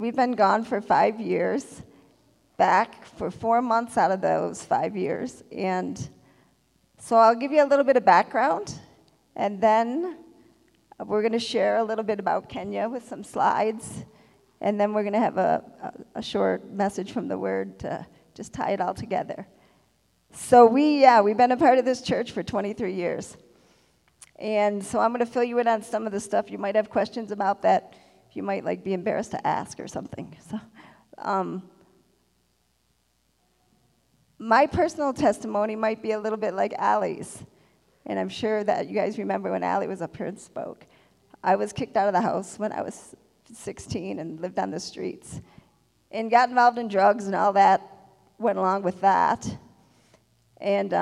We've been gone for 5 years, back for 4 months out of those 5 years. And so I'll give you a little bit of background, and then we're going to share a little bit about Kenya with some slides, and then we're going to have a short message from the Word to just tie it all together. So we've been a part of this church for 23 years. And so I'm going to fill you in on some of the stuff you might have questions about that you might be embarrassed to ask or something. So, my personal testimony might be a little bit like Allie's, and I'm sure that you guys remember when Allie was up here and spoke. I was kicked out of the house when I was 16 and lived on the streets, and got involved in drugs, and all that went along with that, and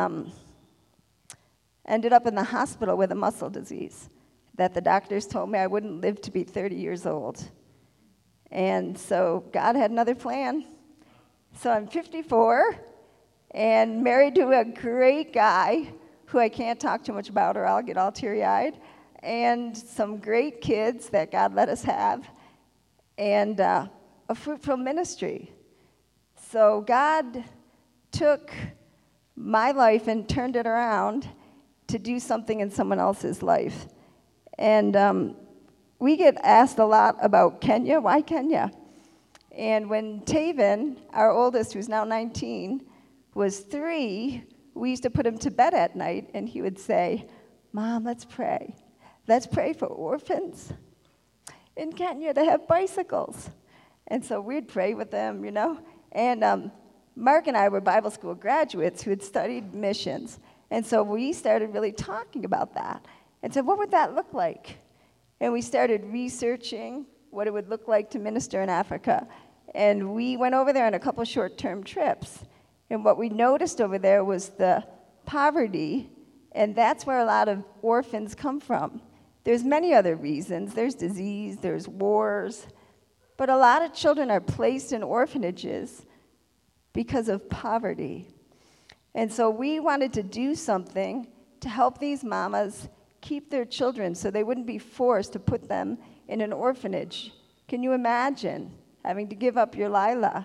ended up in the hospital with a muscle disease that the doctors told me I wouldn't live to be 30 years old. And so God had another plan. So I'm 54 and married to a great guy who I can't talk too much about or I'll get all teary-eyed, and some great kids that God let us have, and a fruitful ministry. So God took my life and turned it around to do something in someone else's life. And we get asked a lot about Kenya. Why Kenya? And when Taven, our oldest, who's now 19, was 3, we used to put him to bed at night, and he would say, "Mom, let's pray. Let's pray for orphans in Kenya to have bicycles." And so we'd pray with them, And Mark and I were Bible school graduates who had studied missions. And so we started really talking about that and said, what would that look like? And we started researching what it would look like to minister in Africa. And we went over there on a couple short-term trips. And what we noticed over there was the poverty, and that's where a lot of orphans come from. There's many other reasons. There's disease, there's wars, but a lot of children are placed in orphanages because of poverty. And so we wanted to do something to help these mamas keep their children so they wouldn't be forced to put them in an orphanage. Can you imagine having to give up your Lila?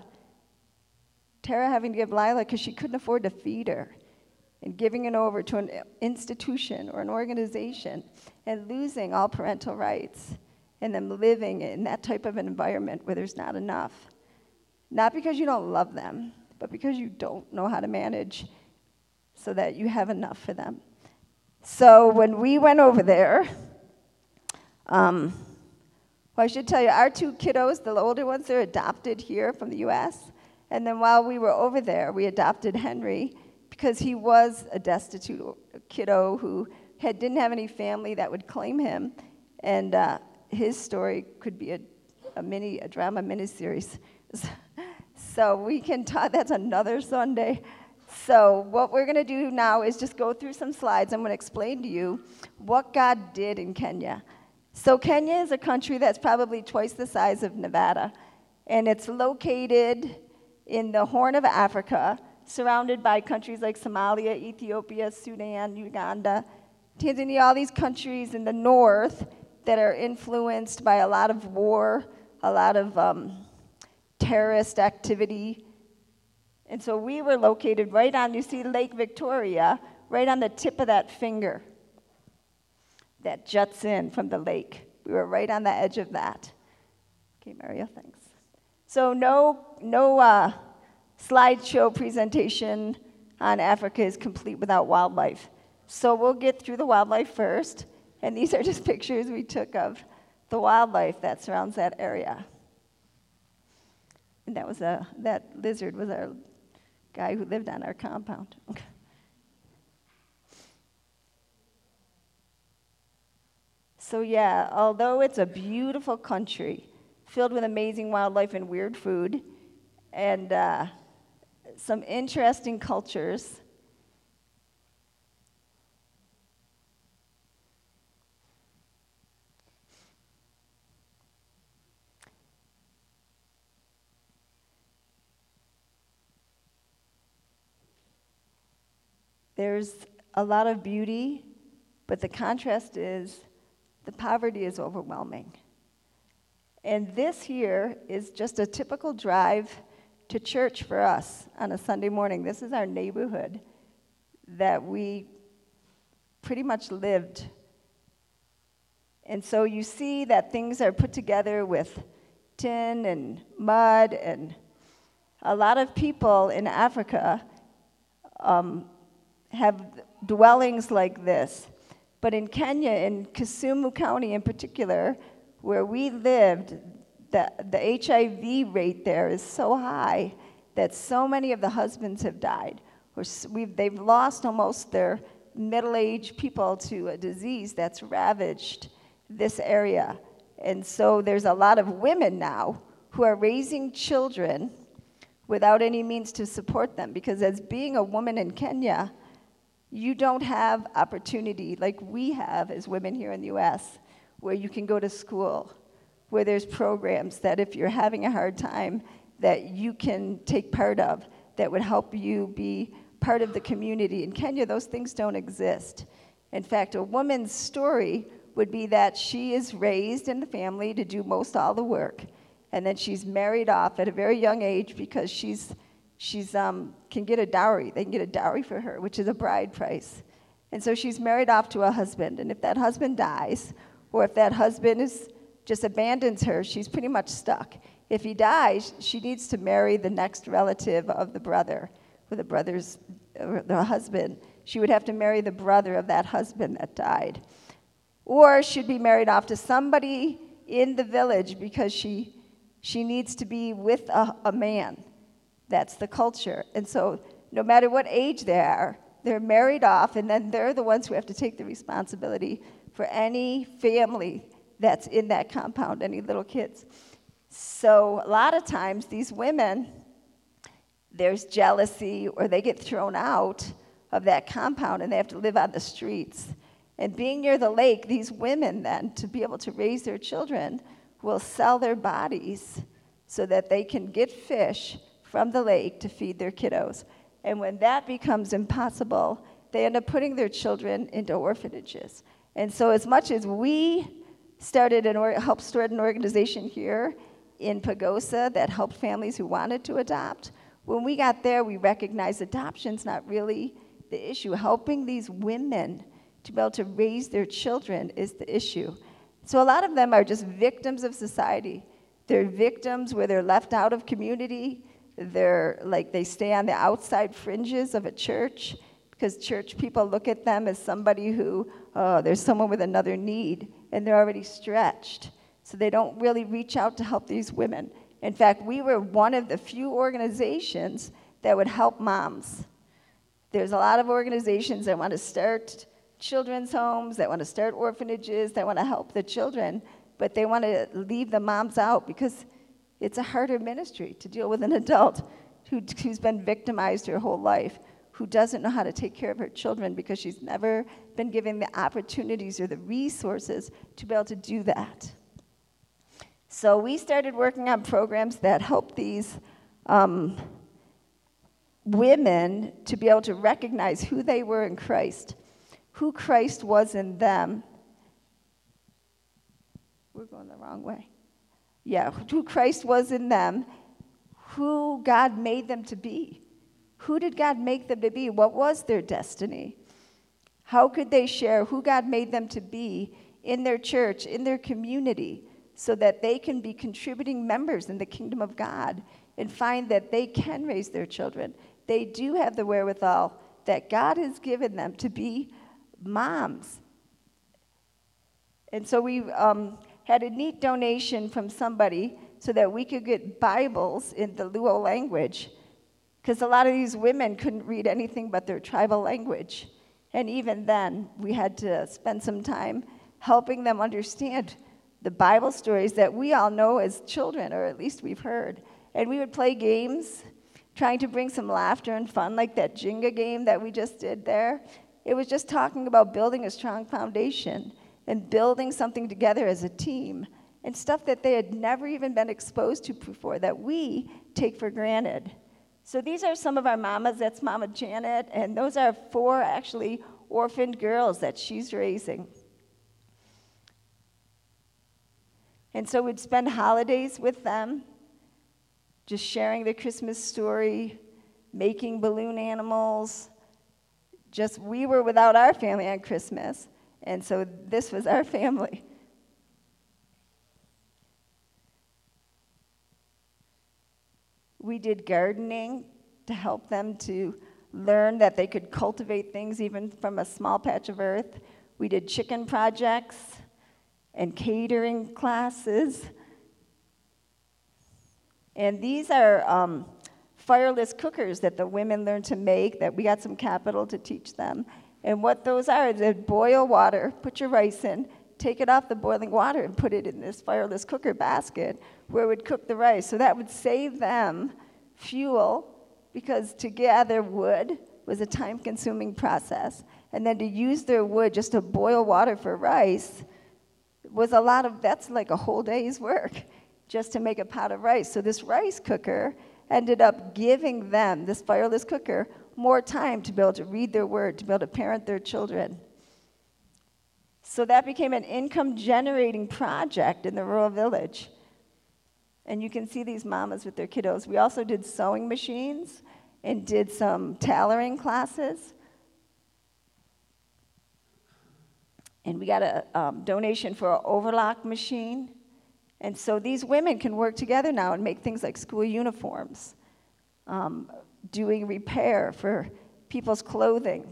Tara having to give Lila because she couldn't afford to feed her, and giving it over to an institution or an organization and losing all parental rights, and them living in that type of an environment where there's not enough. Not because you don't love them, but because you don't know how to manage so that you have enough for them. So when we went over there, I should tell you, our 2 kiddos, the older ones, they're adopted here from the U.S., and then while we were over there, we adopted Henry because he was a destitute kiddo who didn't have any family that would claim him, and his story could be a drama miniseries. So we can talk, that's another Sunday. So what we're going to do now is just go through some slides. I'm going to explain to you what God did in Kenya. So Kenya is a country that's probably twice the size of Nevada, and it's located in the Horn of Africa, surrounded by countries like Somalia, Ethiopia, Sudan, Uganda, Tanzania, all these countries in the north that are influenced by a lot of war, a lot of terrorist activity. And so we were located right on, you see Lake Victoria, right on the tip of that finger that juts in from the lake. We were right on the edge of that. Okay, Mario, thanks. So no slideshow presentation on Africa is complete without wildlife. So we'll get through the wildlife first, and these are just pictures we took of the wildlife that surrounds that area. And that lizard was our guy who lived on our compound. So yeah, although it's a beautiful country filled with amazing wildlife and weird food and some interesting cultures, there's a lot of beauty, but the contrast is the poverty is overwhelming. And this here is just a typical drive to church for us on a Sunday morning. This is our neighborhood that we pretty much lived. And so you see that things are put together with tin and mud, and a lot of people in Africa have dwellings like this. But in Kenya, in Kisumu County in particular, where we lived, the HIV rate there is so high that so many of the husbands have died. They've lost almost their middle-aged people to a disease that's ravaged this area. And so there's a lot of women now who are raising children without any means to support them, because as being a woman in Kenya, you don't have opportunity like we have as women here in the US, where you can go to school, where there's programs that if you're having a hard time that you can take part of that would help you be part of the community. In Kenya, those things don't exist. In fact, a woman's story would be that she is raised in the family to do most all the work, and then she's married off at a very young age because she's can get a dowry. They can get a dowry for her, which is a bride price. And so she's married off to a husband, and if that husband dies, or if that husband just abandons her, she's pretty much stuck. If he dies, she needs to marry the next relative of the brother, or the husband. She would have to marry the brother of that husband that died. Or she'd be married off to somebody in the village because she needs to be with a man. That's the culture. And so no matter what age they are, they're married off, and then they're the ones who have to take the responsibility for any family that's in that compound, any little kids. So a lot of times these women, there's jealousy, or they get thrown out of that compound and they have to live on the streets. And being near the lake, these women then, to be able to raise their children, will sell their bodies so that they can get fish from the lake to feed their kiddos. And when that becomes impossible, they end up putting their children into orphanages. And so as much as we helped start an organization here in Pagosa that helped families who wanted to adopt, when we got there, we recognized adoption's not really the issue. Helping these women to be able to raise their children is the issue. So a lot of them are just victims of society. They're victims where they're left out of community. They stay on the outside fringes of a church because church people look at them as somebody who, there's someone with another need, and they're already stretched. So they don't really reach out to help these women. In fact, we were one of the few organizations that would help moms. There's a lot of organizations that want to start children's homes, that want to start orphanages, that want to help the children, but they want to leave the moms out because it's a harder ministry to deal with an adult who's been victimized her whole life, who doesn't know how to take care of her children because she's never been given the opportunities or the resources to be able to do that. So we started working on programs that help these women to be able to recognize who they were in Christ, who Christ was in them. We're going the wrong way. Yeah, who Christ was in them, who God made them to be. Who did God make them to be? What was their destiny? How could they share who God made them to be in their church, in their community, so that they can be contributing members in the kingdom of God and find that they can raise their children. They do have the wherewithal that God has given them to be moms. And so we had a neat donation from somebody so that we could get Bibles in the Luo language, because a lot of these women couldn't read anything but their tribal language. And even then, we had to spend some time helping them understand the Bible stories that we all know as children, or at least we've heard. And we would play games, trying to bring some laughter and fun, like that Jenga game that we just did there. It was just talking about building a strong foundation and building something together as a team, and stuff that they had never even been exposed to before that we take for granted. So these are some of our mamas. That's Mama Janet, and those are 4 actually orphaned girls that she's raising. And so we'd spend holidays with them, just sharing the Christmas story, making balloon animals. Just we were without our family on Christmas, and so this was our family. We did gardening to help them to learn that they could cultivate things even from a small patch of earth. We did chicken projects and catering classes. And these are fireless cookers that the women learned to make, that we got some capital to teach them. And what those are is they'd boil water, put your rice in, take it off the boiling water and put it in this fireless cooker basket where it would cook the rice. So that would save them fuel, because to gather wood was a time-consuming process. And then to use their wood just to boil water for rice was that's like a whole day's work just to make a pot of rice. So this rice cooker ended up giving them, this fireless cooker, more time to be able to read their word, to be able to parent their children. So that became an income-generating project in the rural village. And you can see these mamas with their kiddos. We also did sewing machines and did some tailoring classes. And we got a donation for an overlock machine. And so these women can work together now and make things like school uniforms, doing repair for people's clothing.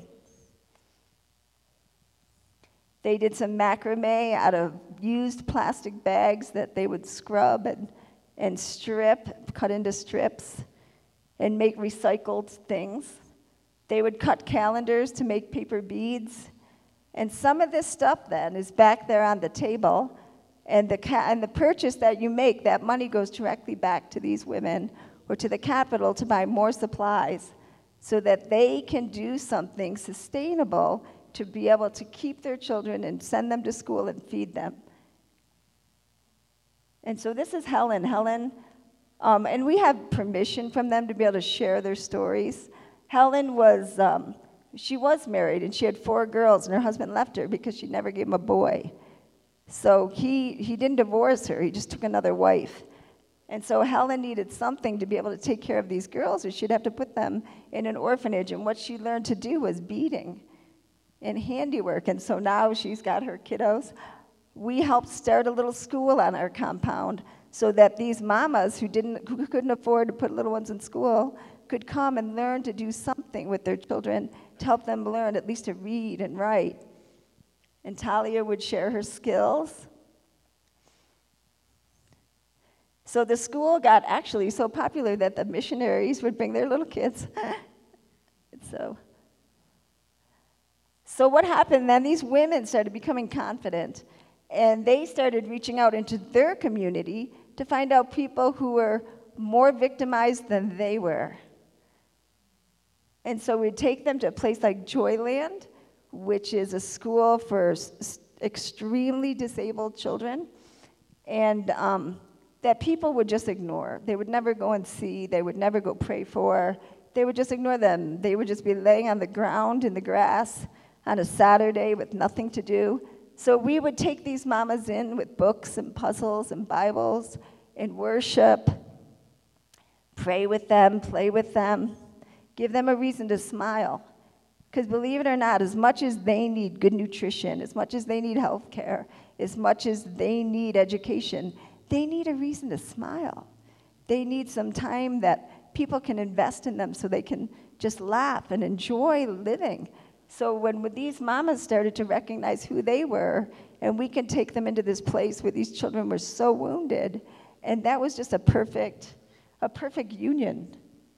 They did some macrame out of used plastic bags that they would scrub and strip, cut into strips, and make recycled things. They would cut calendars to make paper beads. And some of this stuff then is back there on the table, and the purchase that you make, that money goes directly back to these women or to the capital to buy more supplies so that they can do something sustainable to be able to keep their children and send them to school and feed them. And so this is Helen. And we have permission from them to be able to share their stories. Helen was, she was married, and she had 4 girls, and her husband left her because she never gave him a boy. So he didn't divorce her, he just took another wife. And so Helen needed something to be able to take care of these girls, or she'd have to put them in an orphanage, and what she learned to do was beading and handiwork, and so now she's got her kiddos. We helped start a little school on our compound so that these mamas who couldn't afford to put little ones in school could come and learn to do something with their children to help them learn at least to read and write. And Talia would share her skills. So the school got actually so popular that the missionaries would bring their little kids. So what happened then? These women started becoming confident, and they started reaching out into their community to find out people who were more victimized than they were. And so we'd take them to a place like Joyland, which is a school for extremely disabled children, and that people would just ignore. They would never go and see. They would never go pray for. They would just ignore them. They would just be laying on the ground in the grass on a Saturday with nothing to do. So we would take these mamas in with books and puzzles and Bibles and worship, pray with them, play with them, give them a reason to smile. Because believe it or not, as much as they need good nutrition, as much as they need health care, as much as they need education, they need a reason to smile. They need some time that people can invest in them so they can just laugh and enjoy living. So when these mamas started to recognize who they were, and we could take them into this place where these children were so wounded, and that was just a perfect union.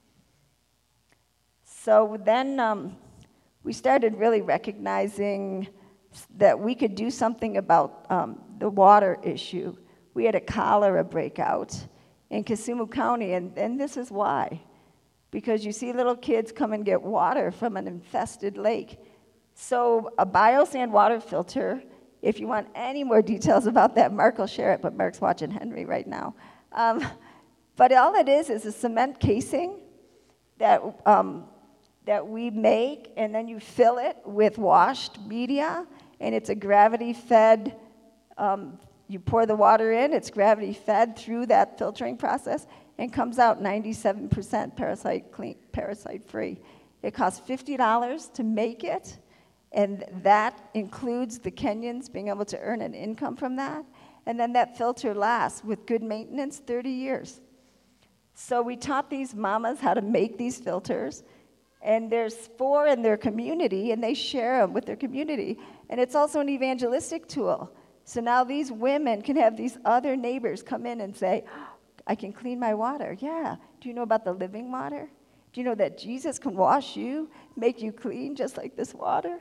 So then we started really recognizing that we could do something about the water issue. We had a cholera breakout in Kisumu County, and this is why. Because you see little kids come and get water from an infested lake. So a biosand water filter, if you want any more details about that, Mark will share it, but Mark's watching Henry right now. But all it is a cement casing that we make, and then you fill it with washed media, and it's a gravity-fed you pour the water in, it's gravity fed through that filtering process, and comes out 97% parasite free. It costs $50 to make it, and that includes the Kenyans being able to earn an income from that. And then that filter lasts, with good maintenance, 30 years. So we taught these mamas how to make these filters, and there's 4 in their community, and they share them with their community. And it's also an evangelistic tool. So now these women can have these other neighbors come in and say, I can clean my water. Yeah. Do you know about the living water? Do you know that Jesus can wash you, make you clean just like this water?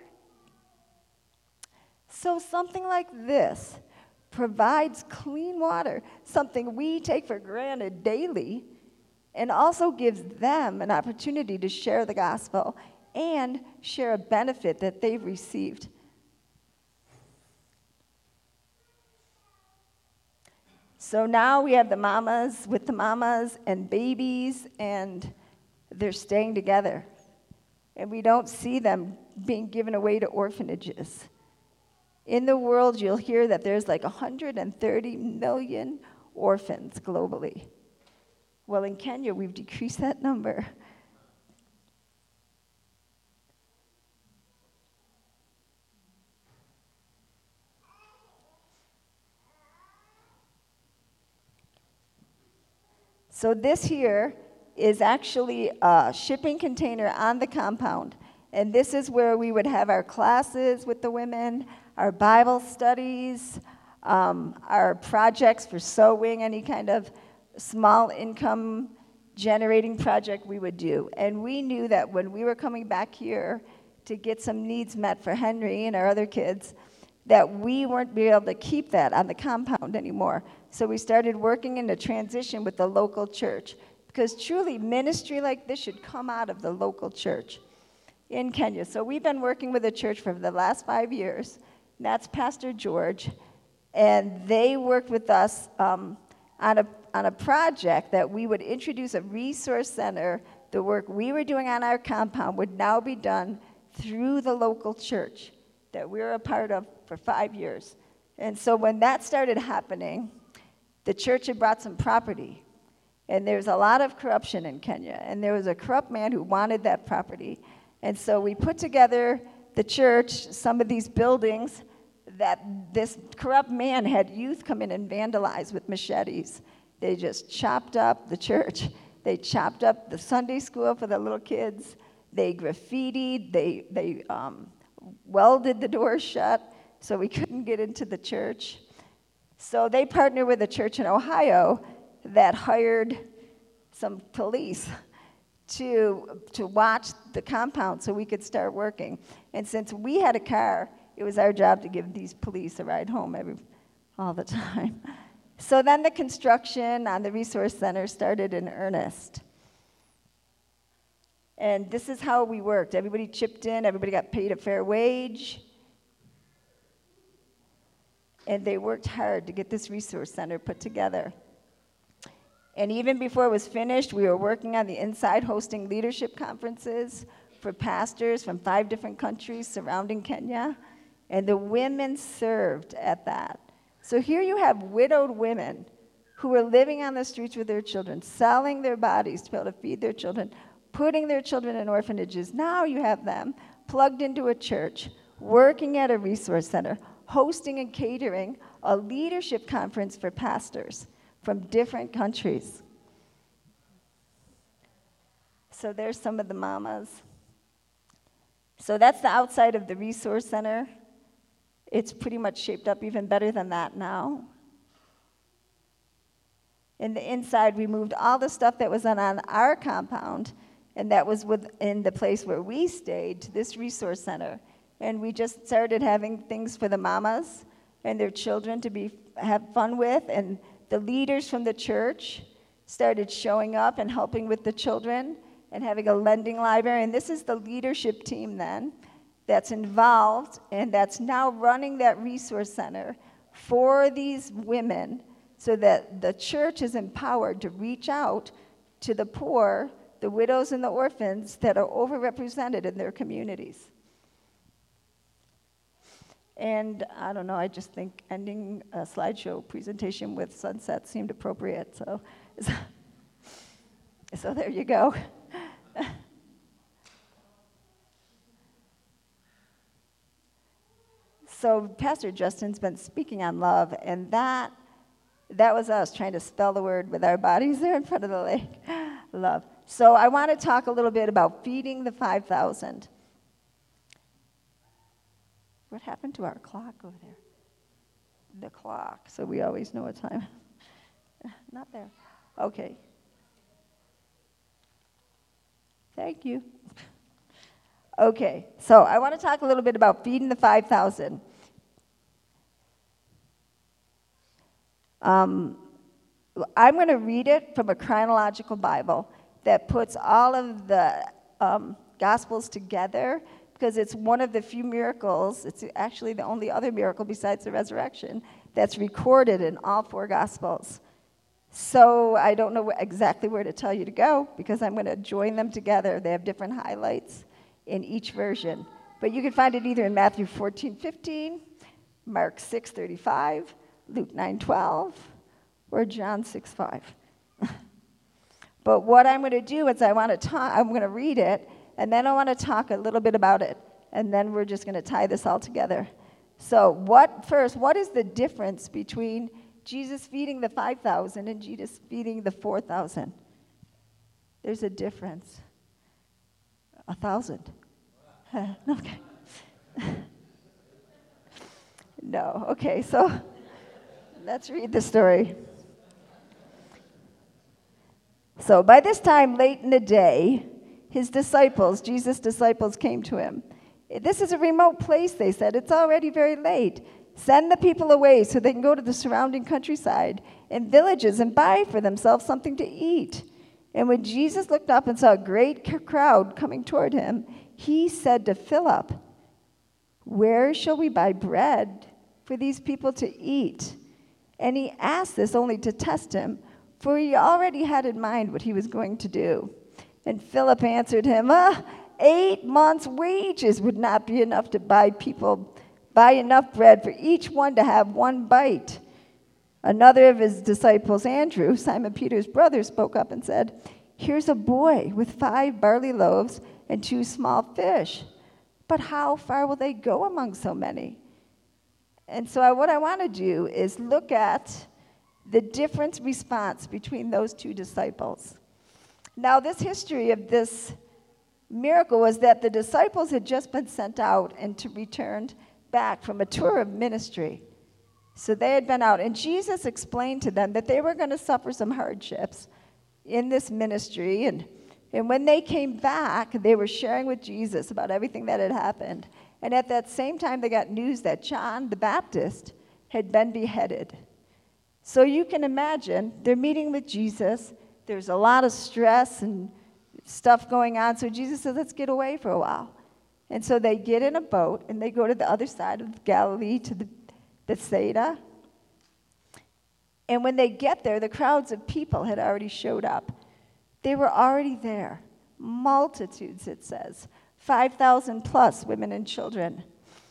So something like this provides clean water, something we take for granted daily, and also gives them an opportunity to share the gospel and share a benefit that they've received. So now we have the mamas with the mamas and babies, and they're staying together. And we don't see them being given away to orphanages. In the world, you'll hear that there's like 130 million orphans globally. Well, in Kenya, we've decreased that number. So this here is actually a shipping container on the compound. And this is where we would have our classes with the women, our Bible studies, our projects for sewing, any kind of small income generating project we would do. And we knew that when we were coming back here to get some needs met for Henry and our other kids, that we weren't be able to keep that on the compound anymore. So we started working in a transition with the local church, because truly ministry like this should come out of the local church in Kenya. So we've been working with the church for the last 5 years. And that's Pastor George, and they worked with us on a project that we would introduce a resource center. The work we were doing on our compound would now be done through the local church that we were a part of for 5 years. And so when that started happening, the church had brought some property. And there's a lot of corruption in Kenya. And there was a corrupt man who wanted that property. And so we put together, the church, some of these buildings that this corrupt man had youth come in and vandalize with machetes. They just chopped up the church. They chopped up the Sunday school for the little kids. They graffitied. They welded the doors shut so we couldn't get into the church. So they partnered with a church in Ohio that hired some police to watch the compound so we could start working. And since we had a car, it was our job to give these police a ride home all the time. So then the construction on the resource center started in earnest. And this is how we worked. Everybody chipped in, everybody got paid a fair wage. And they worked hard to get this resource center put together. And even before it was finished, we were working on the inside, hosting leadership conferences for pastors from 5 different countries surrounding Kenya. And the women served at that. So here you have widowed women who were living on the streets with their children, selling their bodies to be able to feed their children, putting their children in orphanages. Now you have them plugged into a church, working at a resource center, hosting and catering a leadership conference for pastors from different countries. So there's some of the mamas. So that's the outside of the resource center. It's pretty much shaped up even better than that now. In the inside, we moved all the stuff that was on our compound, and that was within the place where we stayed, to this resource center. And we just started having things for the mamas and their children to have fun with, and the leaders from the church started showing up and helping with the children and having a lending library. And this is the leadership team then that's involved and that's now running that resource center for these women, so that the church is empowered to reach out to the poor, the widows and the orphans that are overrepresented in their communities. And I don't know, I just think ending a slideshow presentation with sunset seemed appropriate. So there you go. So Pastor Justin's been speaking on love, and that was us trying to spell the word with our bodies there in front of the lake. Love. So I want to talk a little bit about feeding the 5,000. What happened to our clock over there? The clock, so we always know what time. Not there. Okay. Thank you. Okay, so I want to talk a little bit about feeding the 5,000. I'm going to read it from a chronological Bible that puts all of the Gospels together, because it's one of the few miracles, it's actually the only other miracle besides the resurrection, that's recorded in all 4 Gospels. So I don't know exactly where to tell you to go, because I'm going to join them together. They have different highlights in each version. But you can find it either in Matthew 14:15, Mark 6:35, Luke 9:12, or John 6:5. But what I'm going to do is I'm going to read it, and then I want to talk a little bit about it, and then we're just going to tie this all together. So what is the difference between Jesus feeding the 5,000 and Jesus feeding the 4,000? There's a difference. 1,000. Okay. No. Okay, so let's read the story. So by this time, late in the day, Jesus' disciples came to him. This is a remote place, they said. It's already very late. Send the people away so they can go to the surrounding countryside and villages and buy for themselves something to eat. And when Jesus looked up and saw a great crowd coming toward him, he said to Philip, "Where shall we buy bread for these people to eat?" And he asked this only to test him, for he already had in mind what he was going to do. And Philip answered him, 8 months' wages would not be enough to buy enough bread for each one to have one bite. Another of his disciples, Andrew, Simon Peter's brother, spoke up and said, "Here's a boy with 5 barley loaves and 2 small fish. But how far will they go among so many?" And so what I want to do is look at the different response between those 2 disciples. Now, this history of this miracle was that the disciples had just been sent out and returned back from a tour of ministry. So they had been out, and Jesus explained to them that they were going to suffer some hardships in this ministry. And when they came back, they were sharing with Jesus about everything that had happened. And at that same time, they got news that John the Baptist had been beheaded. So you can imagine, they're meeting with Jesus. There's a lot of stress and stuff going on. So Jesus says, "Let's get away for a while." And so they get in a boat, and they go to the other side of Galilee, to the Bethsaida. And when they get there, the crowds of people had already showed up. They were already there. Multitudes, it says. 5,000 plus women and children.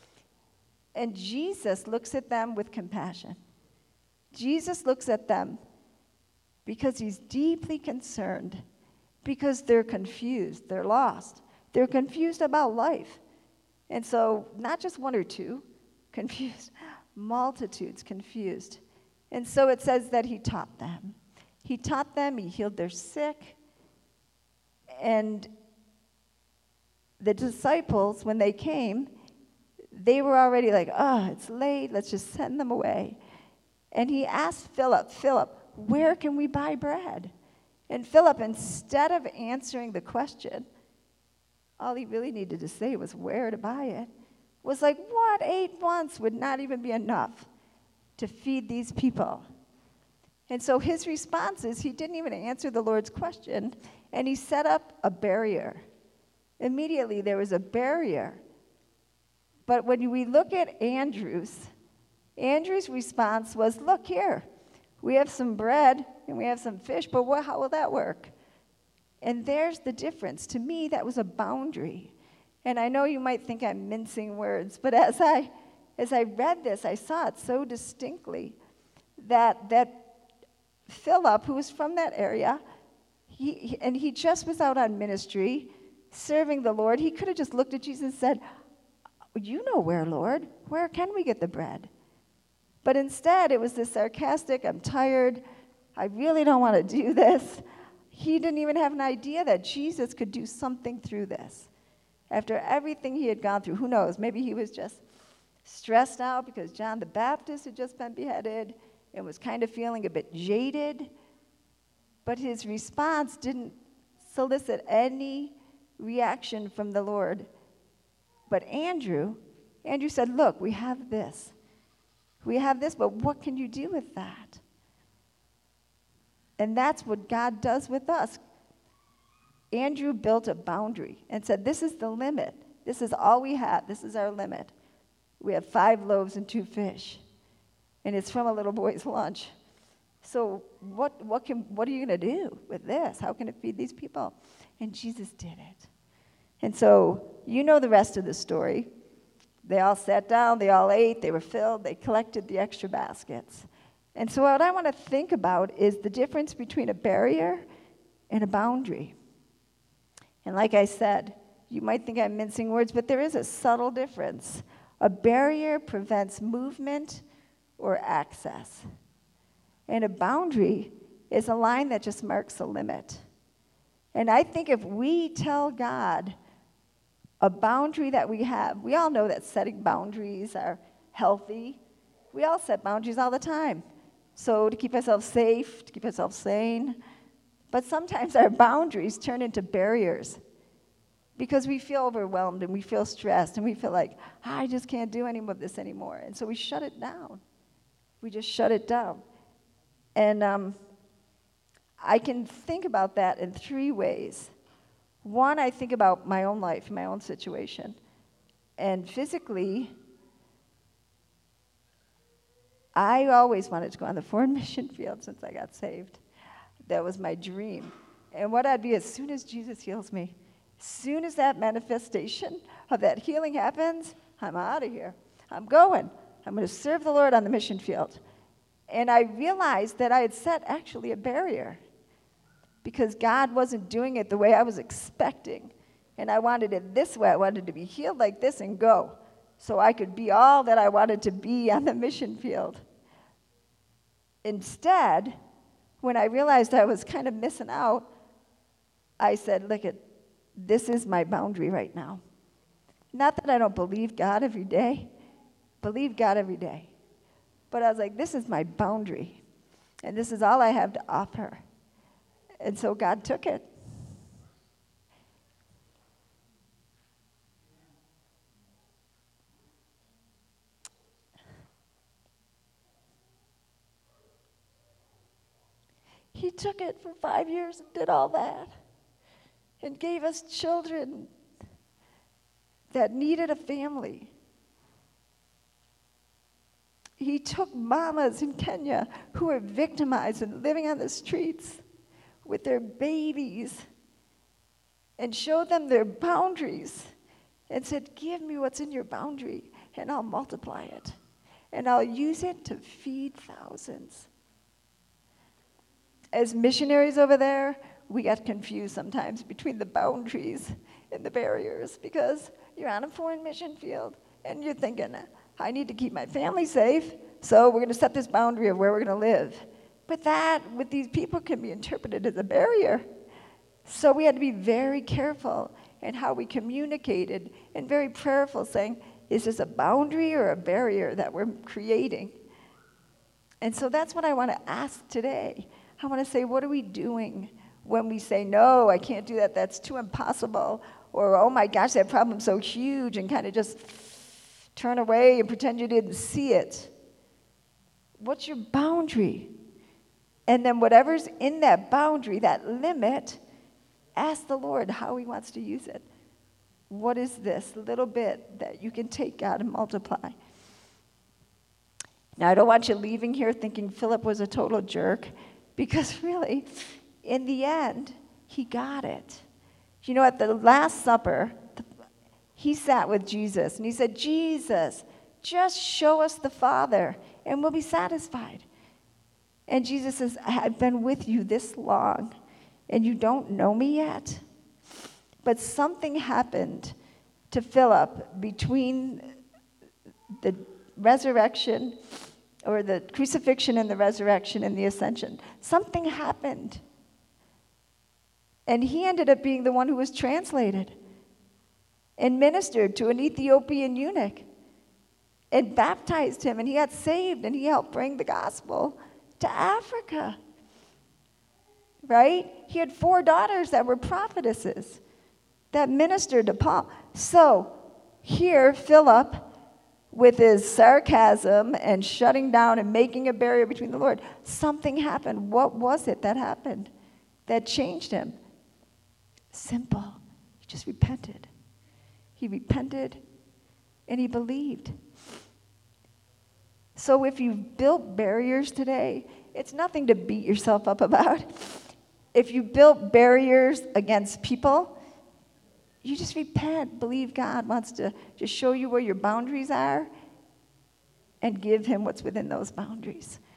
And Jesus looks at them with compassion. Jesus looks at them because he's deeply concerned, because they're confused, they're lost. They're confused about life. And so, not just 1 or 2, confused, multitudes confused. And so it says that he taught them. He taught them, he healed their sick. And the disciples, when they came, they were already like, it's late, let's just send them away. And he asked Philip, "Where can we buy bread?" And Philip, instead of answering the question, all he really needed to say was where to buy it, was like, what, 8 months would not even be enough to feed these people? And so his response is he didn't even answer the Lord's question, and he set up a barrier. Immediately there was a barrier. But when we look at Andrew's response was, "Look here, we have some bread and we have some fish, but how will that work?" And there's the difference. To me, that was a boundary. And I know you might think I'm mincing words, but as I as I read this, I saw it so distinctly that Philip, who was from that area, he just was out on ministry, serving the Lord. He could have just looked at Jesus and said, "You know where, Lord? Where can we get the bread?" But instead, it was this sarcastic, "I'm tired. I really don't want to do this." He didn't even have an idea that Jesus could do something through this. After everything he had gone through, who knows? Maybe he was just stressed out because John the Baptist had just been beheaded and was kind of feeling a bit jaded. But his response didn't solicit any reaction from the Lord. But Andrew said, "Look, we have this. We have this, but what can you do with that?" And that's what God does with us. Andrew built a boundary and said, "This is the limit. This is all we have. This is our limit. We have 5 loaves and 2 fish. And it's from a little boy's lunch. So what are you going to do with this? How can it feed these people?" And Jesus did it. And so you know the rest of the story. They all sat down, they all ate, they were filled, they collected the extra baskets. And so what I want to think about is the difference between a barrier and a boundary. And like I said, you might think I'm mincing words, but there is a subtle difference. A barrier prevents movement or access. And a boundary is a line that just marks a limit. And I think if we tell God a boundary that we have, we all know that setting boundaries are healthy. We all set boundaries all the time. So to keep ourselves safe, to keep ourselves sane. But sometimes our boundaries turn into barriers because we feel overwhelmed and we feel stressed and we feel like, "I just can't do any of this anymore." And so we shut it down. We just shut it down. And I can think about that in 3 ways. One, I think about my own life, my own situation. And physically, I always wanted to go on the foreign mission field since I got saved. That was my dream. And what I'd be as soon as Jesus heals me, as soon as that manifestation of that healing happens, I'm out of here. I'm going. I'm going to serve the Lord on the mission field. And I realized that I had set actually a barrier because God wasn't doing it the way I was expecting. And I wanted it this way. I wanted to be healed like this and go so I could be all that I wanted to be on the mission field. Instead, when I realized I was kind of missing out, I said, "Look, this is my boundary right now." Not that I don't believe God every day. Believe God every day. But I was like, this is my boundary. And this is all I have to offer. And so God took it. He took it for 5 years and did all that. And gave us children that needed a family. He took mamas in Kenya who were victimized and living on the streets with their babies and showed them their boundaries and said, "Give me what's in your boundary and I'll multiply it. And I'll use it to feed thousands." As missionaries over there, we got confused sometimes between the boundaries and the barriers because you're on a foreign mission field and you're thinking, "I need to keep my family safe, so we're going to set this boundary of where we're going to live." But that, with these people, can be interpreted as a barrier. So we had to be very careful in how we communicated and very prayerful, saying, is this a boundary or a barrier that we're creating? And so that's what I want to ask today. I want to say, what are we doing when we say, "No, I can't do that, that's too impossible," or "Oh my gosh, that problem's so huge," and kind of just turn away and pretend you didn't see it? What's your boundary? And then whatever's in that boundary, that limit, ask the Lord how he wants to use it. What is this little bit that you can take, God, and multiply? Now, I don't want you leaving here thinking Philip was a total jerk, because really, in the end, he got it. You know, at the Last Supper, he sat with Jesus, and he said, "Jesus, Just show us the Father, and we'll be satisfied. And Jesus says, I've been with you this long, and you don't know me yet? But something happened to Philip between the resurrection, or the crucifixion and the resurrection and the ascension. Something happened. And he ended up being the one who was translated and ministered to an Ethiopian eunuch and baptized him, and he got saved, and he helped bring the gospel to Africa. Right? He had 4 daughters that were prophetesses that ministered to Paul. So here, Philip, with his sarcasm and shutting down and making a barrier between the Lord, something happened. What was it that happened that changed him? Simple. He just repented. He repented and he believed. So if you've built barriers today, it's nothing to beat yourself up about. If you built barriers against people, you just repent. Believe God wants to just show you where your boundaries are and give him what's within those boundaries.